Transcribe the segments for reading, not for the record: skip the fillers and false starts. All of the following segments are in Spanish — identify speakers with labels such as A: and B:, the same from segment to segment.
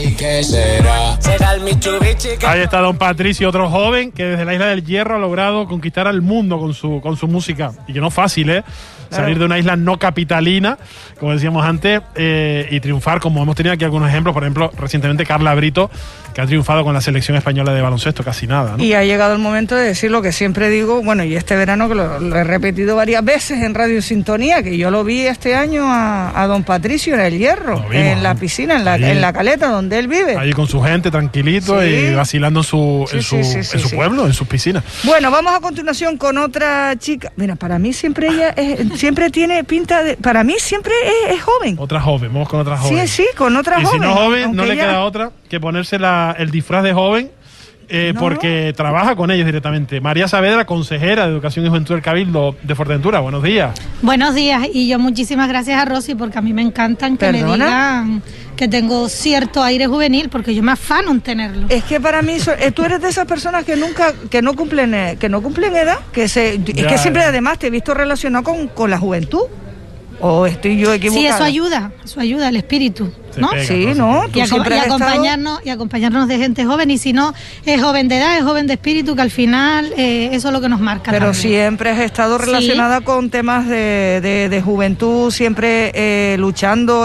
A: ¿Y qué será? Será el Mitsubishi.
B: Ahí está Don Patricio, otro joven que desde la Isla del Hierro ha logrado conquistar al mundo con su música. Y que no es fácil, ¿eh? Claro. Salir de una isla no capitalina, como decíamos antes, y triunfar, como hemos tenido aquí algunos ejemplos. Por ejemplo, recientemente Carla Brito, que ha triunfado con la selección española de baloncesto, casi nada, ¿no?
C: Y ha llegado el momento de decir lo que siempre digo, bueno, y este verano que lo he repetido varias veces en Radio Sintonía, que yo lo vi este año a Don Patricio en el Hierro, en la piscina, en la caleta donde él vive.
B: Ahí con su gente, tranquilito, y vacilando en su pueblo, en sus piscinas.
C: Bueno, vamos a continuación con otra chica. Mira, para mí siempre ella siempre tiene pinta de... Para mí siempre es joven.
B: Otra joven, vamos con otra joven.
C: Sí, con otra joven.
B: Y si no joven, no le queda otra que ponerse el disfraz de joven, porque trabaja con ellos directamente. María Saavedra, consejera de Educación y Juventud del Cabildo de Fuerteventura. Buenos días.
D: Buenos días, y yo muchísimas gracias a Rosy, porque a mí me encantan que me digan que tengo cierto aire juvenil, porque yo me afano en tenerlo.
C: Es que para mí, tú eres de esas personas que no cumplen edad, que siempre además te he visto relacionado con la juventud. ¿O estoy yo equivocada?
D: Sí, eso ayuda el espíritu, ¿no?
C: Sí, ¿no?
D: Y acompañarnos de gente joven, y si no es joven de edad, es joven de espíritu, que al final eso es lo que nos marca.
C: Pero
D: también.
C: Siempre has estado relacionada con temas de juventud, siempre luchando,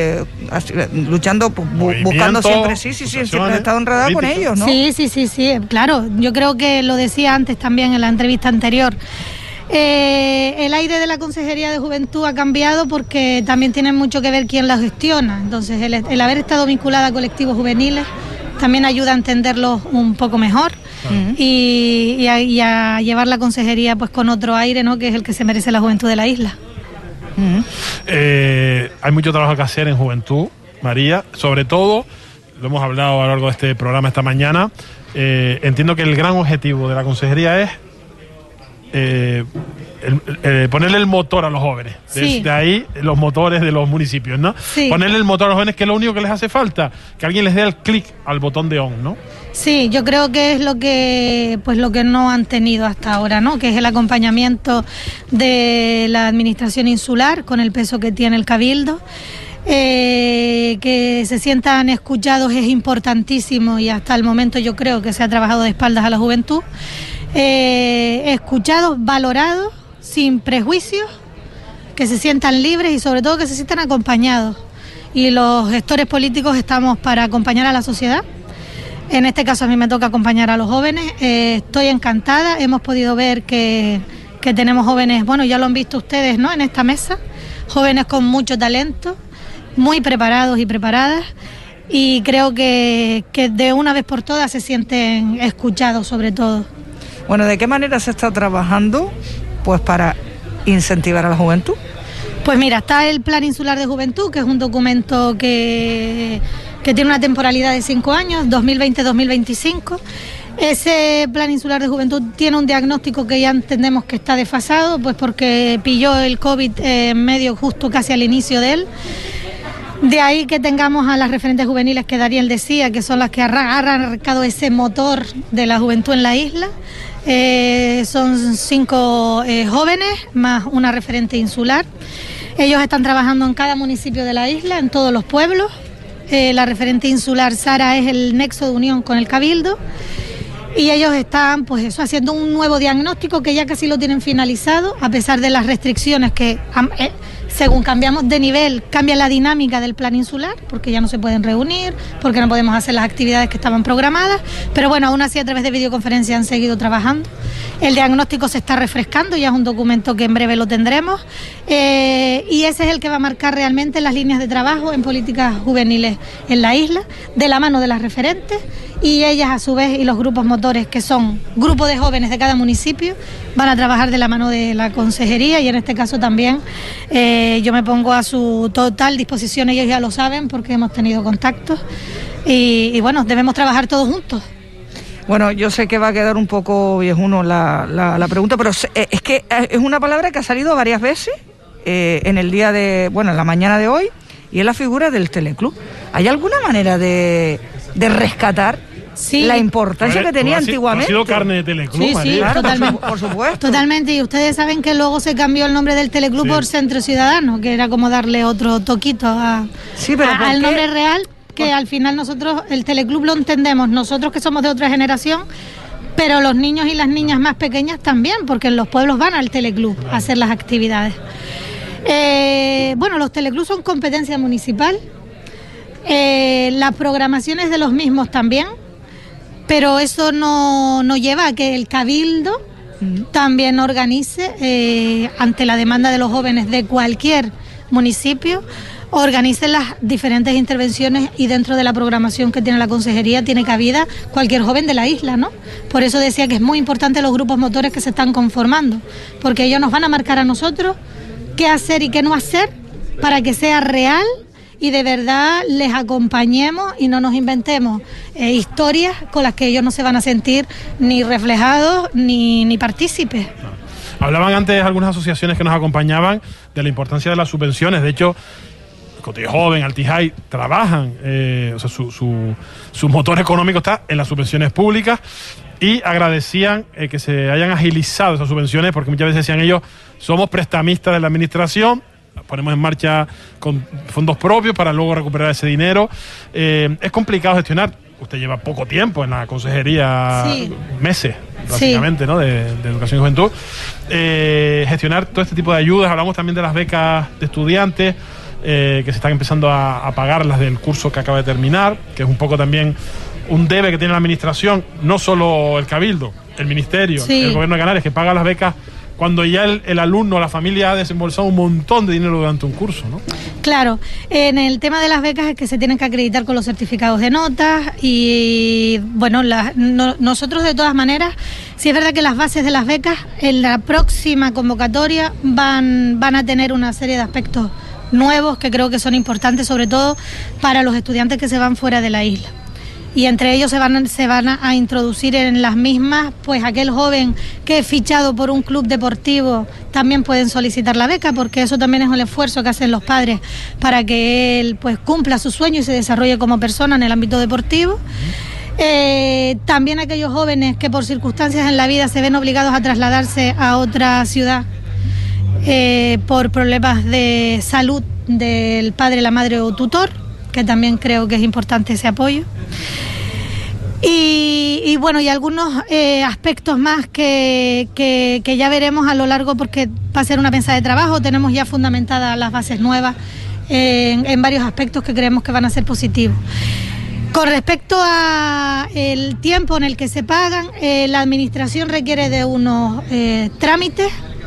C: buscando siempre, siempre has estado enredada con ellos, ¿no?
D: Sí, claro, yo creo que lo decía antes también en la entrevista anterior. El aire de la Consejería de Juventud ha cambiado porque también tiene mucho que ver quién la gestiona. Entonces, el haber estado vinculada a colectivos juveniles también ayuda a entenderlos un poco mejor y a llevar la consejería pues con otro aire, ¿no? Que es el que se merece la juventud de la isla.
B: Hay mucho trabajo que hacer en juventud, María, sobre todo, lo hemos hablado a lo largo de este programa esta mañana. Entiendo que el gran objetivo de la consejería es ponerle el motor a los jóvenes. Desde ahí los motores de los municipios, ¿no? Sí. Ponerle el motor a los jóvenes, que es lo único que les hace falta, que alguien les dé el clic al botón de on, ¿no?
D: Sí, yo creo que es lo que no han tenido hasta ahora, ¿no? Que es el acompañamiento de la administración insular con el peso que tiene el Cabildo. Que se sientan escuchados es importantísimo, y hasta el momento yo creo que se ha trabajado de espaldas a la juventud. Escuchados, valorados, sin prejuicios, que se sientan libres y sobre todo que se sientan acompañados. Y los gestores políticos estamos para acompañar a la sociedad. En este caso a mí me toca acompañar a los jóvenes. Estoy encantada, hemos podido ver que tenemos jóvenes, bueno, ya lo han visto ustedes, ¿no? En esta mesa, jóvenes con mucho talento, muy preparados y preparadas. Y creo que de una vez por todas se sienten escuchados sobre todo.
C: Bueno, ¿de qué manera se está trabajando pues para incentivar a la juventud?
D: Pues mira, está el Plan Insular de Juventud, que es un documento que tiene una temporalidad de 5 años, 2020-2025. Ese Plan Insular de Juventud tiene un diagnóstico que ya entendemos que está desfasado, pues porque pilló el COVID en medio, justo casi al inicio de él. De ahí que tengamos a las referentes juveniles que Dariel decía, que son las que han arrancado ese motor de la juventud en la isla. Son 5 jóvenes más una referente insular. Ellos están trabajando en cada municipio de la isla, en todos los pueblos. La referente insular Sara es el nexo de unión con el Cabildo. Y ellos están, pues eso, haciendo un nuevo diagnóstico que ya casi lo tienen finalizado, a pesar de las restricciones que, según cambiamos de nivel, cambia la dinámica del plan insular, porque ya no se pueden reunir, porque no podemos hacer las actividades que estaban programadas, pero bueno, aún así a través de videoconferencia han seguido trabajando. El diagnóstico se está refrescando, ya es un documento que en breve lo tendremos, y ese es el que va a marcar realmente las líneas de trabajo en políticas juveniles en la isla, de la mano de las referentes, y ellas a su vez, y los grupos motores, que son grupos de jóvenes de cada municipio, van a trabajar de la mano de la consejería, y en este caso también yo me pongo a su total disposición, ellos ya lo saben porque hemos tenido contactos, y bueno, debemos trabajar todos juntos.
C: Bueno, yo sé que va a quedar un poco viejuno la pregunta, pero es que es una palabra que ha salido varias veces en el día en la mañana de hoy, y es la figura del teleclub. ¿Hay alguna manera de rescatar la importancia que tenía antiguamente?
B: Ha sido carne de teleclub,
D: sí,
B: María.
D: Sí,
C: claro,
D: totalmente.
C: Por supuesto.
D: Totalmente, y ustedes saben que luego se cambió el nombre del teleclub por Centro Ciudadano, que era como darle otro toquito al nombre real. que al final nosotros, el teleclub lo entendemos, nosotros que somos de otra generación, pero los niños y las niñas más pequeñas también, porque en los pueblos van al teleclub a hacer las actividades. Bueno, los teleclubs son competencia municipal, las programaciones de los mismos también, pero eso no lleva a que el cabildo también organice, ante la demanda de los jóvenes de cualquier municipio, organice las diferentes intervenciones, y dentro de la programación que tiene la consejería tiene cabida cualquier joven de la isla, ¿no? Por eso decía que es muy importante los grupos motores que se están conformando, porque ellos nos van a marcar a nosotros qué hacer y qué no hacer para que sea real y de verdad les acompañemos y no nos inventemos historias con las que ellos no se van a sentir ni reflejados ni partícipes.
B: Hablaban antes algunas asociaciones que nos acompañaban de la importancia de las subvenciones. De hecho, Cotillo Joven, Altijay, trabajan, o sea, su motor económico está en las subvenciones públicas, y agradecían que se hayan agilizado esas subvenciones, porque muchas veces decían ellos, somos prestamistas de la administración, ponemos en marcha con fondos propios para luego recuperar ese dinero. Es complicado gestionar. Usted lleva poco tiempo en la consejería, sí, meses, básicamente, sí, ¿no? de Educación y Juventud. Gestionar todo este tipo de ayudas. Hablamos también de las becas de estudiantes, que se están empezando a pagar, las del curso que acaba de terminar, que es un poco también un debe que tiene la administración, no solo el Cabildo, el Ministerio, sí, el Gobierno de Canarias, que paga las becas cuando ya el alumno, la familia ha desembolsado un montón de dinero durante un curso, ¿no? Claro, en el tema de las becas es que se tienen que acreditar con los certificados de notas y, bueno, nosotros de todas maneras, sí es verdad que las bases de las becas en la próxima convocatoria van a tener una serie de aspectos nuevos que creo que son importantes, sobre todo para los estudiantes que se van fuera de la isla. Y entre ellos se van a introducir en las mismas, pues aquel joven que es fichado por un club deportivo también pueden solicitar la beca, porque eso también es un esfuerzo que hacen los padres para que él pues cumpla su sueño y se desarrolle como persona en el ámbito deportivo. También aquellos jóvenes que por circunstancias en la vida se ven obligados a trasladarse a otra ciudad por problemas de salud del padre, la madre o tutor, que también creo que es importante ese apoyo. Y bueno, y algunos aspectos más que ya veremos a lo largo, porque va a ser una mesa de trabajo, tenemos ya fundamentadas las bases nuevas en varios aspectos que creemos que van a ser positivos. Con respecto a el tiempo en el que se pagan, la administración requiere de unos trámites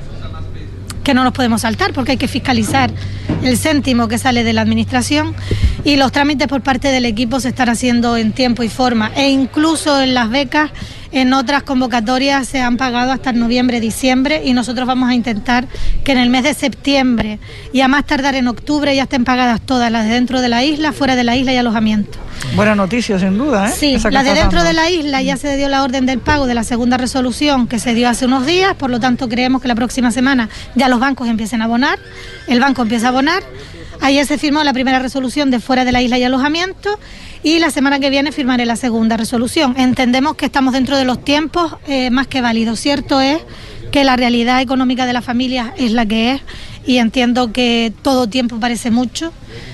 B: que no nos podemos saltar, porque hay que fiscalizar el céntimo que sale de la administración, y los trámites por parte del equipo se están haciendo en tiempo y forma, e incluso en las becas, en otras convocatorias se han pagado hasta noviembre, diciembre, y nosotros vamos a intentar que en el mes de septiembre y a más tardar en octubre ya estén pagadas todas, las de dentro de la isla, fuera de la isla y alojamiento. Buena noticia, sin duda, ¿eh? Sí, la de dentro de la isla ya se dio la orden del pago de la segunda resolución que se dio hace unos días, por lo tanto creemos que la próxima semana ya los bancos empiecen a abonar, el banco empieza a abonar. Ayer se firmó la primera resolución de fuera de la isla y alojamiento, y la semana que viene firmaré la segunda resolución. Entendemos que estamos dentro de los tiempos más que válidos. Cierto es que la realidad económica de la familia es la que es, y entiendo que todo tiempo parece mucho,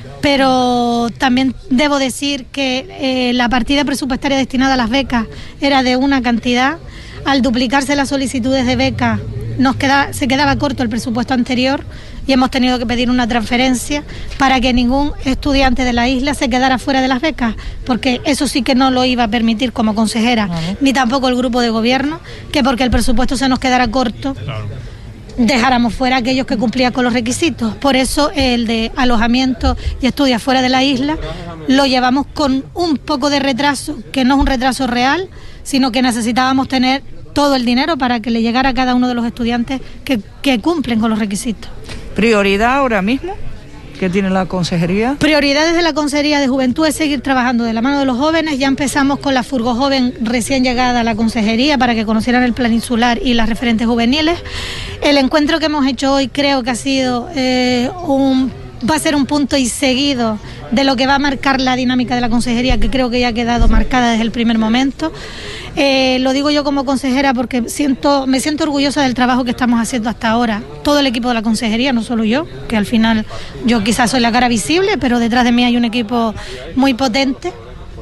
B: pero también debo decir que la partida presupuestaria destinada a las becas era de una cantidad. Al duplicarse las solicitudes de becas se quedaba corto el presupuesto anterior, y hemos tenido que pedir una transferencia para que ningún estudiante de la isla se quedara fuera de las becas, porque eso sí que no lo iba a permitir como consejera, ni tampoco el grupo de gobierno, que porque el presupuesto se nos quedara corto, dejáramos fuera a aquellos que cumplían con los requisitos. Por eso el de alojamiento y estudios fuera de la isla lo llevamos con un poco de retraso, que no es un retraso real, sino que necesitábamos tener todo el dinero para que le llegara a cada uno de los estudiantes que cumplen con los requisitos. ¿Prioridad ahora mismo que tiene la consejería? Prioridad desde la Consejería de Juventud es seguir trabajando de la mano de los jóvenes. Ya empezamos con la Furgo Joven recién llegada a la consejería para que conocieran el plan insular y las referentes juveniles. El encuentro que hemos hecho hoy creo que ha sido va a ser un punto y seguido de lo que va a marcar la dinámica de la consejería, que creo que ya ha quedado marcada desde el primer momento.
D: Lo digo yo como consejera porque me siento orgullosa del trabajo que estamos haciendo hasta ahora. Todo el equipo de la consejería, no solo yo, que al final yo quizás soy la cara visible, pero detrás de mí hay un equipo muy potente.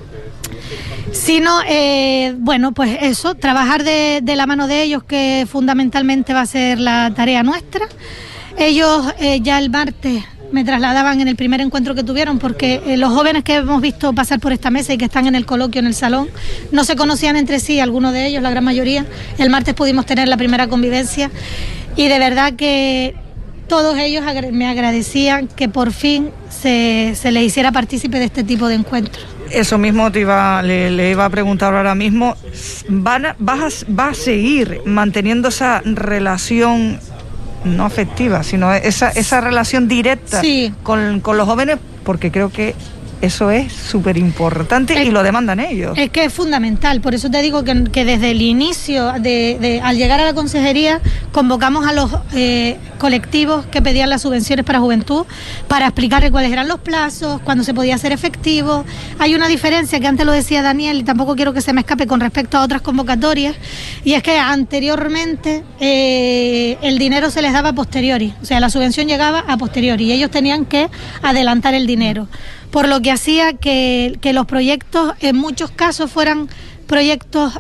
D: Sino, bueno, pues eso, trabajar de la mano de ellos, que fundamentalmente va a ser la tarea nuestra. Ellos ya el martes me trasladaban en el primer encuentro que tuvieron, porque los jóvenes que hemos visto pasar por esta mesa y que están en el coloquio en el salón no se conocían entre sí, algunos de ellos, la gran mayoría. El martes pudimos tener la primera convivencia y de verdad que todos ellos me agradecían que por fin se les hiciera partícipe de este tipo de encuentros.
C: Eso mismo le iba a preguntar ahora mismo. ¿Va a seguir manteniendo esa relación no afectiva, sino esa relación directa con los jóvenes? Porque creo que eso es súper importante y lo demandan ellos. Es que es fundamental, por eso te digo que desde el inicio, al llegar a la consejería, convocamos a los colectivos que pedían las subvenciones para juventud para explicarles cuáles eran los plazos, cuándo se podía hacer efectivo. Hay una diferencia que antes lo decía Daniel y tampoco quiero que se me escape con respecto a otras convocatorias, y es que anteriormente el dinero se les daba a posteriori, o sea, la subvención llegaba a posteriori y ellos tenían que adelantar el dinero, por lo que hacía que los proyectos en muchos casos fueran proyectos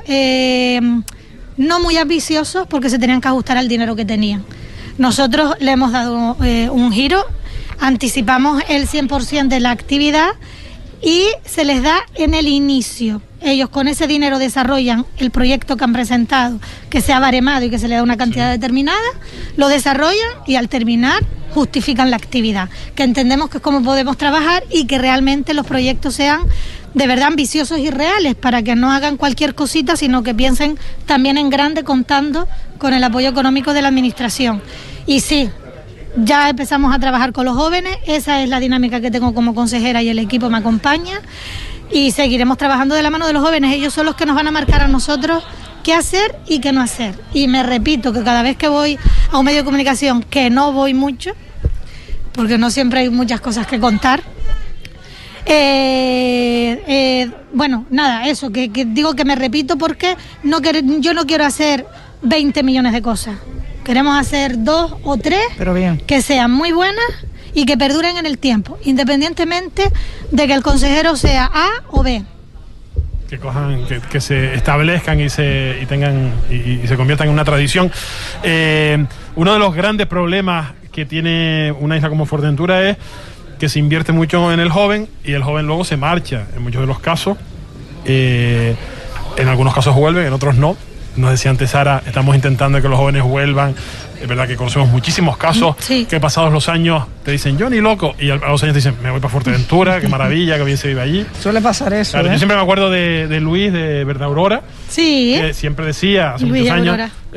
C: no muy ambiciosos porque se tenían que ajustar al dinero que tenían. Nosotros le hemos dado un giro, anticipamos el 100% de la actividad y se les da en el inicio. Ellos con ese dinero desarrollan el proyecto que han presentado, que se ha baremado y que se le da una cantidad determinada, lo desarrollan y al terminar justifican la actividad, que entendemos que es como podemos trabajar y que realmente los proyectos sean de verdad ambiciosos y reales, para que no hagan cualquier cosita, sino que piensen también en grande, contando con el apoyo económico de la administración. Y sí, ya empezamos a trabajar con los jóvenes, esa es la dinámica que tengo como consejera y el equipo me acompaña, y seguiremos trabajando de la mano de los jóvenes. Ellos son los que nos van a marcar a nosotros qué hacer y qué no hacer. Y me repito que cada vez que voy a un medio de comunicación, que no voy mucho, porque no siempre hay muchas cosas que contar, bueno, nada, eso, que digo que me repito porque yo no quiero hacer 20 millones de cosas. Queremos hacer 2 o 3 que sean muy buenas y que perduren en el tiempo, independientemente de que el consejero sea A o B. Que se establezcan y se conviertan en una tradición. Uno de los grandes problemas que tiene una isla como Fuerteventura es que se invierte mucho en el joven y el joven luego se marcha en muchos de los casos. En algunos casos vuelven, en otros no. Nos decía antes Sara, estamos intentando que los jóvenes vuelvan. Es verdad que conocemos muchísimos casos que pasados los años te dicen yo ni loco, y a los años te dicen me voy para Fuerteventura, qué maravilla, que bien se vive allí. Suele pasar eso. Claro, yo siempre me acuerdo de Luis, de Verdad Aurora, que siempre decía hace muchos años,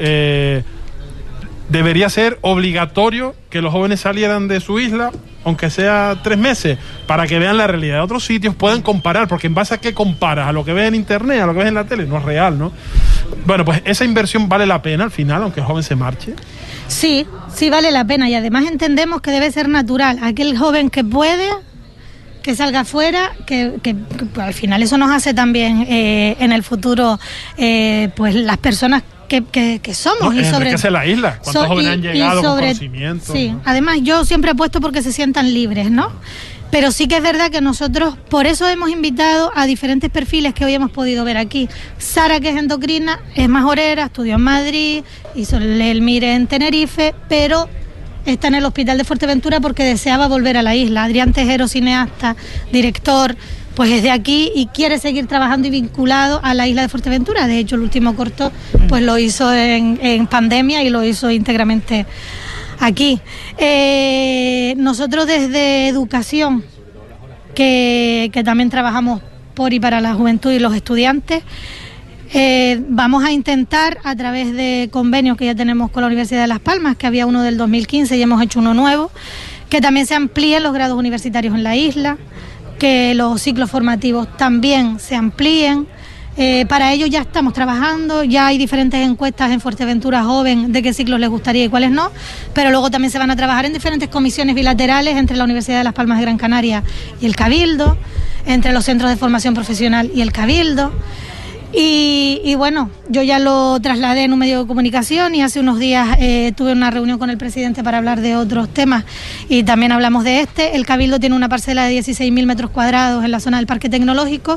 C: debería ser obligatorio que los jóvenes salieran de su isla, aunque sea 3 meses, para que vean la realidad de otros sitios, puedan comparar, porque en base a qué comparas, a lo que ves en internet, a lo que ves en la tele, no es real, ¿no? Bueno, pues esa inversión vale la pena al final, aunque el joven se marche. Sí, sí vale la pena, y además entendemos que debe ser natural. Aquel joven que puede, que salga afuera, que al final eso nos hace también en el futuro, pues las personas que somos. Y sobre la isla, cuántos jóvenes han llegado con conocimiento. Sí, ¿no? Además yo siempre apuesto porque se sientan libres, ¿no? Pero sí que es verdad que nosotros, por eso hemos invitado a diferentes perfiles que hoy hemos podido ver aquí. Sara, que es endocrina, es majorera, estudió en Madrid, hizo el MIRE en Tenerife, pero está en el hospital de Fuerteventura porque deseaba volver a la isla. Adrián Tejero, cineasta, director, pues es de aquí y quiere seguir trabajando y vinculado a la isla de Fuerteventura. De hecho, el último corto pues lo hizo en pandemia y lo hizo íntegramente aquí. Nosotros desde educación, que también trabajamos por y para la juventud y los estudiantes, vamos a intentar, a través de convenios que ya tenemos con la Universidad de Las Palmas, que había uno del 2015 y hemos hecho uno nuevo, que también se amplíen los grados universitarios en la isla, que los ciclos formativos también se amplíen. Para ello ya estamos trabajando, ya hay diferentes encuestas en Fuerteventura Joven de qué ciclos les gustaría y cuáles no, pero luego también se van a trabajar en diferentes comisiones bilaterales entre la Universidad de Las Palmas de Gran Canaria y el Cabildo, entre los centros de formación profesional y el Cabildo.
D: Y bueno, yo ya lo trasladé en un medio de comunicación y hace unos días tuve una reunión con el presidente para hablar de otros temas y también hablamos de este. El Cabildo tiene una parcela de 16.000 metros cuadrados en la zona del Parque Tecnológico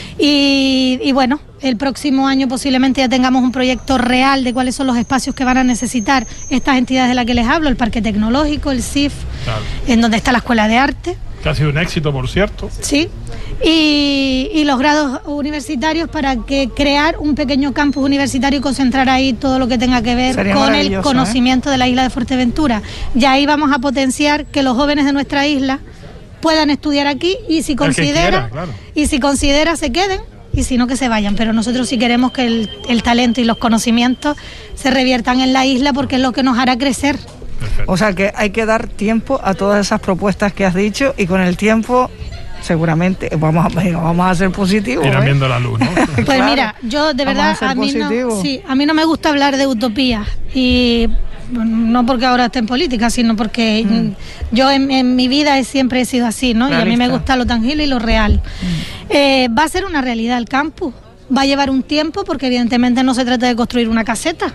D: y bueno, el próximo año posiblemente ya tengamos un proyecto real de cuáles son los espacios que van a necesitar estas entidades de las que les hablo, el Parque Tecnológico, el CIF, claro, en donde está la Escuela de Arte.
B: Que ha sido un éxito, por cierto.
D: Sí, y los grados universitarios para que crear un pequeño campus universitario y concentrar ahí todo lo que tenga que ver con el conocimiento de la isla de Fuerteventura. Ya ahí vamos a potenciar que los jóvenes de nuestra isla puedan estudiar aquí y si considera, claro, y si considera se queden y si no que se vayan. Pero nosotros sí queremos que el talento y los conocimientos se reviertan en la isla porque es lo que nos hará crecer.
C: O sea que hay que dar tiempo a todas esas propuestas que has dicho y con el tiempo seguramente vamos a ser positivos.
B: Irán viendo la luz, ¿no?
D: Pues claro, mira, yo de verdad a mí no me gusta hablar de utopías y no porque ahora esté en política, sino porque yo en mi vida siempre he sido así, ¿no? Realista. Y a mí me gusta lo tangible y lo real. Va a ser una realidad el campus, va a llevar un tiempo porque evidentemente no se trata de construir una caseta,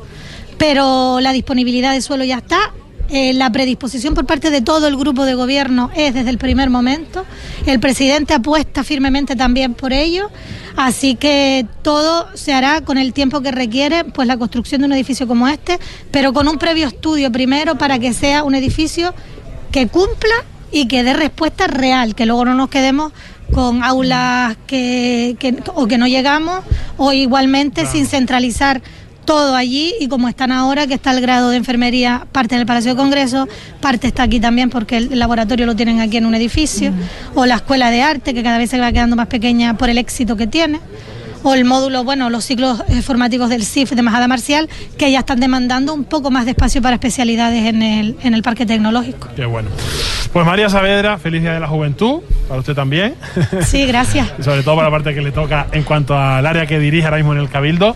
D: pero la disponibilidad de suelo ya está. La predisposición por parte de todo el grupo de gobierno es desde el primer momento. El presidente apuesta firmemente también por ello, así que todo se hará con el tiempo que requiere pues la construcción de un edificio como este, pero con un previo estudio primero para que sea un edificio que cumpla y que dé respuesta real, que luego no nos quedemos con aulas que no llegamos o igualmente claro, sin centralizar todo allí y como están ahora, que está el grado de enfermería, parte en el Palacio de Congreso, parte está aquí también porque el laboratorio lo tienen aquí en un edificio, o la Escuela de Arte, que cada vez se va quedando más pequeña por el éxito que tiene, o el módulo, bueno, los ciclos formativos del CIF de Majada Marcial, que ya están demandando un poco más de espacio para especialidades en el Parque Tecnológico.
B: Qué bueno. Pues María Saavedra, feliz Día de la Juventud, para usted también.
D: Sí, gracias.
B: Y sobre todo para la parte que le toca en cuanto al área que dirige ahora mismo en el Cabildo.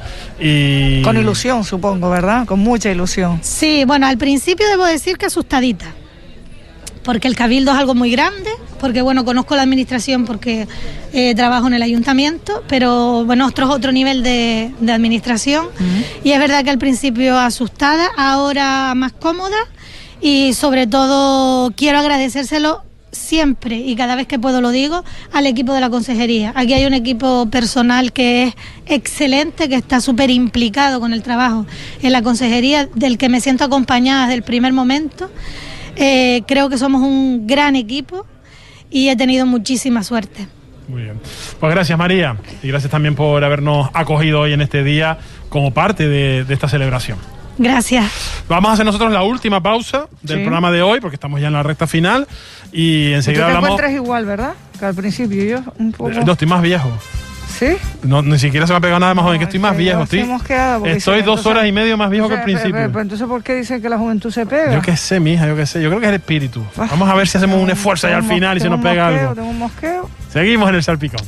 B: Y
C: con ilusión, supongo, ¿verdad? Con mucha ilusión.
D: Sí, bueno, al principio debo decir que asustadita, porque el Cabildo es algo muy grande, porque bueno, conozco la administración porque trabajo en el ayuntamiento, pero bueno, otro nivel de administración, y es verdad que al principio asustada, ahora más cómoda, y sobre todo quiero agradecérselo siempre y cada vez que puedo lo digo al equipo de la consejería. Aquí hay un equipo personal que es excelente, que está súper implicado con el trabajo en la consejería, del que me siento acompañada desde el primer momento. Creo que somos un gran equipo y he tenido muchísima suerte.
B: Muy bien. Pues gracias, María, y gracias también por habernos acogido hoy en este día como parte de esta celebración.
D: Gracias.
B: Vamos a hacer nosotros la última pausa del programa de hoy, porque estamos ya en la recta final y enseguida hablamos.
C: Tú te encuentras igual, ¿verdad? Que al principio yo un poco.
B: No, estoy más viejo.
C: ¿Sí?
B: No, ni siquiera se me ha pegado nada más joven, que estoy más viejo. Estoy 2 horas y media más viejo que al principio.
C: Pero entonces, ¿por qué dicen que la juventud se pega?
B: Yo qué sé, mija, yo qué sé. Yo creo que es el espíritu. Vamos a ver si hacemos un esfuerzo ahí al final y se nos pega algo.
C: Tengo un mosqueo.
B: Seguimos en el Salpicón.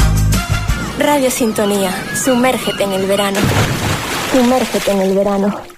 E: Radio Sintonía, sumérgete en el verano. Sumérgete en el verano.